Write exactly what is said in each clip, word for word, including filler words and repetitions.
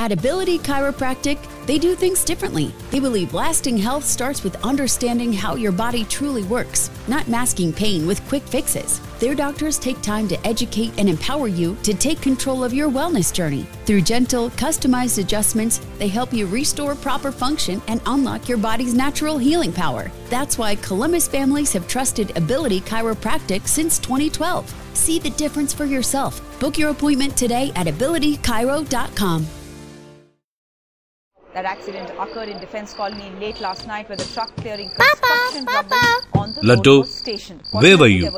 At Ability Chiropractic, they do things differently. They believe lasting health starts with understanding how your body truly works, not masking pain with quick fixes. Their doctors take time to educate and empower you to take control of your wellness journey. Through gentle, customized adjustments, they help you restore proper function and unlock your body's natural healing power. That's why Columbus families have trusted Ability Chiropractic since twenty twelve. See the difference for yourself. Book your appointment today at ability chiro dot com. That accident occurred in Defence Colony late last night where the truck clearing construction rubble on the Laddu, road station. where were you?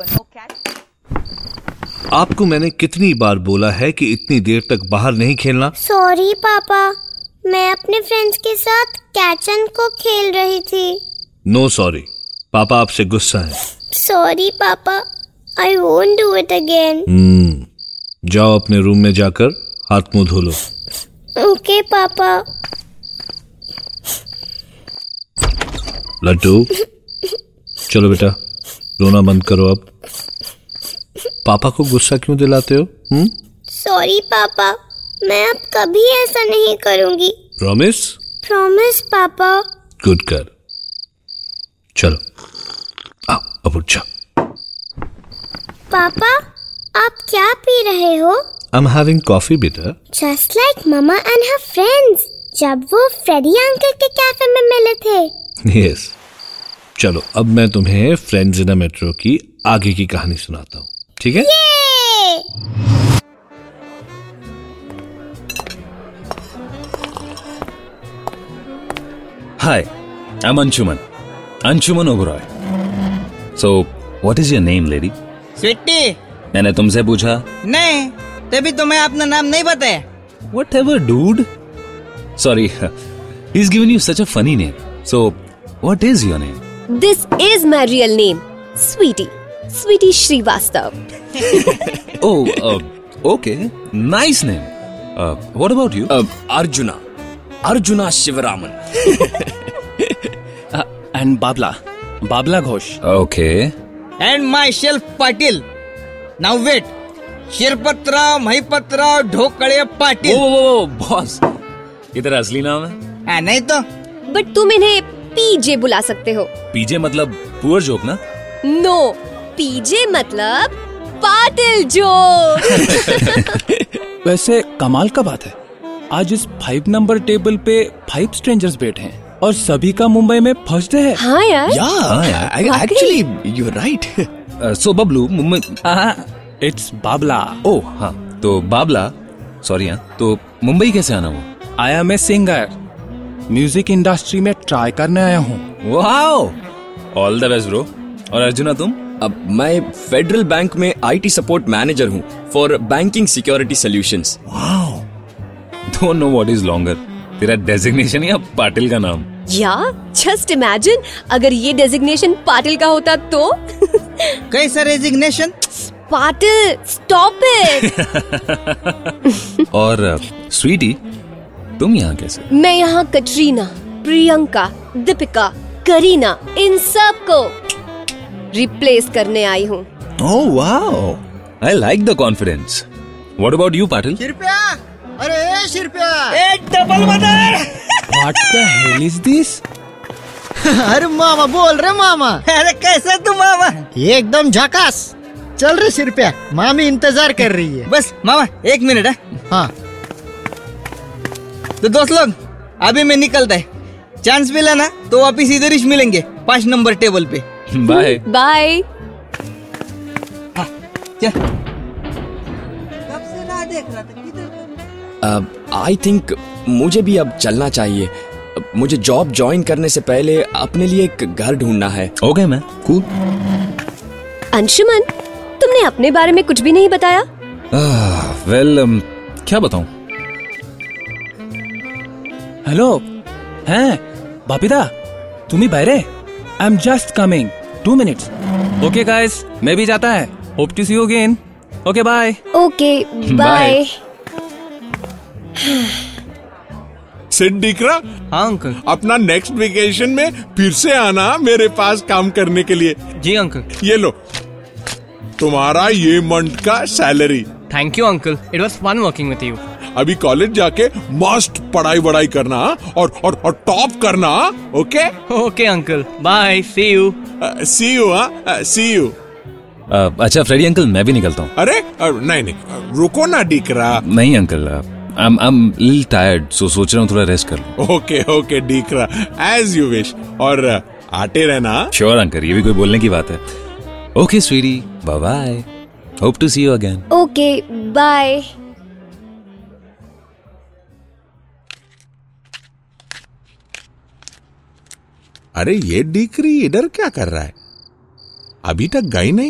आपको मैंने कितनी बार बोला है कि इतनी देर तक बाहर नहीं खेलना? सॉरी पापा, मैं अपने फ्रेंड्स के साथ कैच एंड को खेल रही थी। नो सॉरी, पापा आपसे गुस्सा है। सॉरी पापा, I won't do it again. Hmm, जाओ अपने रूम में जाकर हाथ मुंह धो लो। ओके पापा। लड्डू, चलो बेटा, रोना बंद करो अब। पापा को गुस्सा क्यों दिलाते हो? हम्म? सॉरी पापा, मैं अब कभी ऐसा नहीं करूंगी। प्रॉमिस? प्रॉमिस पापा। Good girl. चलो, आओ अब उठ जाओ। पापा, आप क्या पी रहे हो? I'm having coffee, बेटा। Just like Mama and her friends, जब वो फ्रेडी अंकल के कैफे में मिले थे। Yes. चलो, अब मैं तुम्हें फ्रेंड्स इन अ मेट्रो की आगे की कहानी सुनाता हूँ, ठीक है? Hi, I'm Anshuman. Anshuman Oberoi. So, what is your name, lady? Sweety. मैंने तुमसे पूछा। नहीं, तभी तुम्हें अपना नाम नहीं बताया। Whatever, dude. Sorry, he's given you such a funny name. So, what is your name? This is my real name, Sweetie. Sweetie Srivastav. Oh, uh, okay. Nice name. Uh, what about you? Uh, Arjuna. Arjuna Shivaraman. uh, and Babla. Babla Ghosh. Okay. And myself Patil. Now wait. शिरपत्रा, महिपत्रा, ढोकड़े, Patil. वो वो वो boss, ये तेरा असली नाम है? आ, नहीं तो। बट तुम इन्हें पीजे बुला सकते हो। पीजे मतलब पुअर जोक ना? नो, पीजे मतलब पाटिल जोक। वैसे कमाल का बात है, आज इस फाइव नंबर टेबल पे फाइव स्ट्रेंजर्स बैठे हैं और सभी का मुंबई में फर्स्ट डे है। हाँ यार। Yeah, actually you're right. So Bablu Mumbai. It's Babla. Oh हाँ, तो बाबला, सॉरी हाँ, तो मुंबई कैसे आना हुआ? I am a singer, music industry में ट्राई करने आया हूँ। Wow, all the best bro. और अर्जुना तुम? अब मैं फेडरल बैंक में आईटी सपोर्ट मैनेजर हूँ for banking security solutions. Wow, don't know what is longer, तेरा डेजिग्नेशन या पाटिल का नाम? या जस्ट इमेजिन अगर ये डेजिग्नेशन पाटिल का होता तो। कैसा रेजिग्नेशन? Patil, stop it. और स्वीटी, तुम यहाँ कैसे? मैं यहाँ कटरीना, प्रियंका, दीपिका, करीना, इन सब को रिप्लेस करने आई हूँ। Oh wow, I like the confidence. What about you Patil? Shirpya, अरे शिरप्या, एक double mother. What the hell is this? अरे मामा बोल रहे मामा। अरे कैसे तू मामा? एकदम झकास। चल रे शिरप्या, मामी इंतजार कर रही है। बस मामा एक मिनट है। हाँ तो दोस्त लोग, अभी मैं निकलता है। चांस मिला ना तो वापिस इधर ही मिलेंगे, पांच नंबर टेबल पे। Bye bye. हाँ चल। कब से राह देख रहा था, किधर? आई थिंक मुझे भी अब चलना चाहिए। मुझे जॉब ज्वाइन करने से पहले अपने लिए एक घर ढूंढना है। Okay ma'am, cool. अंशुमन, तुमने अपने बारे में कुछ भी नहीं बताया। वेल well, um, क्या बताऊं? हेलो, हैं बापिदा, तुम्ही बाहेर आहे? I am just coming, two minutes. Okay guys, मैं भी जाता है। Hope to see you again. Okay bye. Okay bye. Sid डिकरा, हाँ अंकल। अपना नेक्स्ट वेकेशन में फिर से आना मेरे पास काम करने के लिए। जी अंकल। ये लो तुम्हारा ये मंथ का salary. Thank you uncle, it was fun working with you. अभी कॉलेज जाके मस्त पढ़ाई वढ़ाई करना और और और टॉप करना. Okay okay uncle, bye, see you. See you. हाँ, सी यू. अच्छा फ्रेडी अंकल, मैं भी निकलता हूँ. अरे नहीं नहीं, रुको ना डीकरा. नहीं uncle, I am I am little tired, so सोच रहा हूँ थोड़ा रेस्ट कर लूँ. ओके ओके डीकरा, एज यू विश. और आते रहना. श्योर अंकल, ये भी कोई बोलने की बात है. Okay sweetie, bye bye. Hope to see you again. Okay bye. अरे ये डीकरी इधर क्या कर रहा है? अभी तक गई नहीं.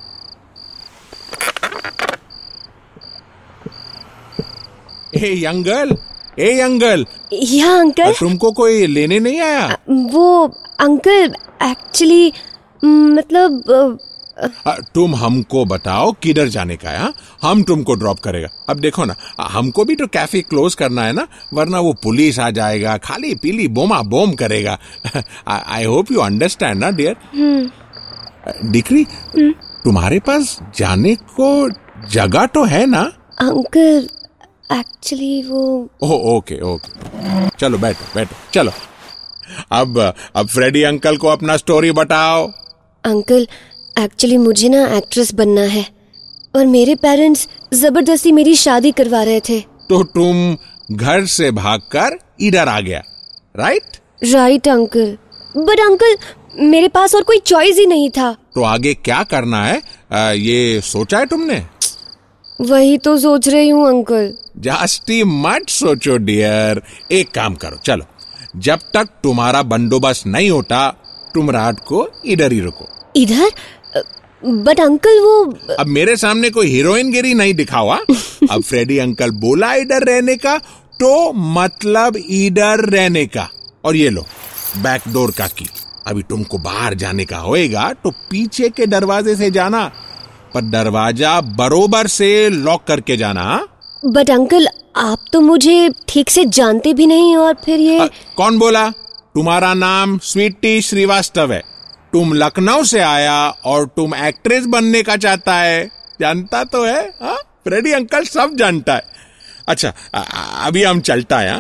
A young girl, a young girl. या अंकल. तुमको कोई लेने नहीं आया? वो अंकल एक्चुअली मतलब आ, तुम हमको बताओ किधर जाने का है. हम तुमको ड्रॉप करेगा. अब देखो ना, हमको भी तो कैफे क्लोज करना है ना, वरना वो पुलिस आ जाएगा, खाली पीली बोमा बोम करेगा. आई होप यू अंडरस्टैंड ना डियर. डिक्री, तुम्हारे पास जाने को जगह तो है ना? अंकल एक्चुअली वो. ओह ओके ओके, चलो बैठो बैठो. चलो अब अब फ्रेडी अंकल को अपना स्टोरी बताओ. अंकल एक्चुअली मुझे ना एक्ट्रेस बनना है और मेरे पेरेंट्स जबरदस्ती मेरी शादी करवा रहे थे. तो तुम घर से भागकर इधर आ गया, right? Right uncle. But uncle मेरे पास और कोई चॉइस ही नहीं था. तो आगे क्या करना है, आ, ये सोचा है तुमने? वही तो सोच रही हूँ अंकल. जास्ती मत सोचो डियर. एक काम करो, चलो जब तक तुम्हारा बंदोबस्त नहीं होता तुम रात को इधर ही रुको. इधर? बट अंकल वो. अब मेरे सामने कोई हीरोइन गिरी नहीं दिखावा. अब फ्रेडी अंकल बोला इधर रहने का तो मतलब इधर रहने का. और ये लो बैक डोर का की. अभी तुमको बाहर जाने का होएगा तो पीछे के दरवाजे से जाना, पर दरवाजा बरोबर से लॉक करके जाना. बट अंकल आप तो मुझे ठीक से जानते भी नहीं. और फिर ये आ, कौन बोला? तुम्हारा नाम स्वीटी श्रीवास्तव है. तुम लखनऊ से आया और तुम एक्ट्रेस बनने का चाहता है. जानता तो है. हाँ, फ्रेडी अंकल सब जानता है. अच्छा आ, अभी हम चलता है.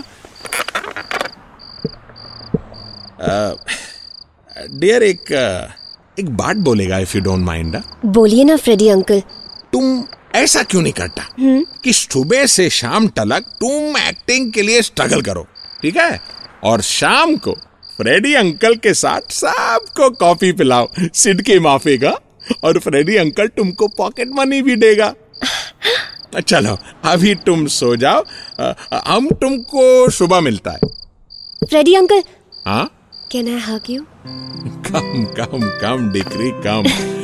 डियर एक एक बात बोलेगा, इफ यू डोंट माइंड. बोलिए ना फ्रेडी अंकल. तुम ऐसा क्यों नहीं करता हुँ? कि सुबह से शाम तक तुम एक्टिंग के लिए स्ट्रगल करो, ठीक है? और शाम को फ्रेडी अंकल के साथ सबको कॉफी पिलाओ सिडके माफे का, और फ्रेडी अंकल तुमको पॉकेट मनी भी देगा. चलो अभी तुम सो जाओ, हम तुमको सुबह मिलता है. Freddie uncle. हाँ, can I hug you? Come come come डिक्री come.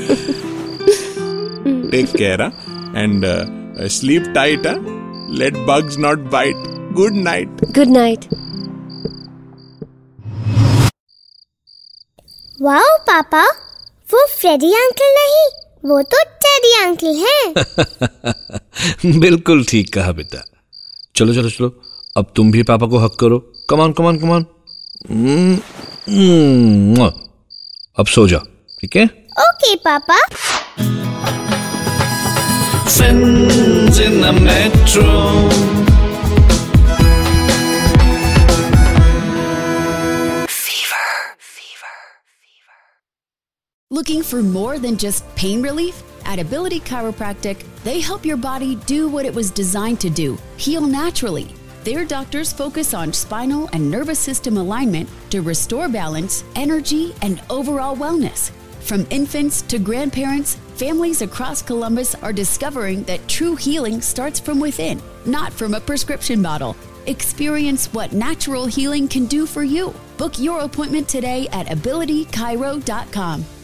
Take care and sleep tight. Let bugs not bite. Good night. Good night. Wow पापा, वो फ्रेडी अंकल नहीं, वो तो टेडी अंकल हैं. बिल्कुल ठीक कहा बेटा. चलो चलो चलो, अब तुम भी पापा को हक करो. कमान कमान कमान. अब सो जाओ, ठीक है? ओके पापा. Friends in the metro. Looking for more than just pain relief? At Ability Chiropractic, they help your body do what it was designed to do, heal naturally. Their doctors focus on spinal and nervous system alignment to restore balance, energy, and overall wellness. From infants to grandparents, families across Columbus are discovering that true healing starts from within, not from a prescription bottle. Experience what natural healing can do for you. Book your appointment today at ability chiro dot com.